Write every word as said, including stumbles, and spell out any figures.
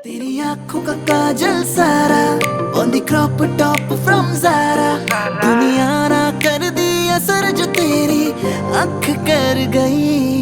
तेरी आंखों का काजल सारा on the crop top from Zara, दुनिया ना कर दी असर जो तेरी आंख कर गई।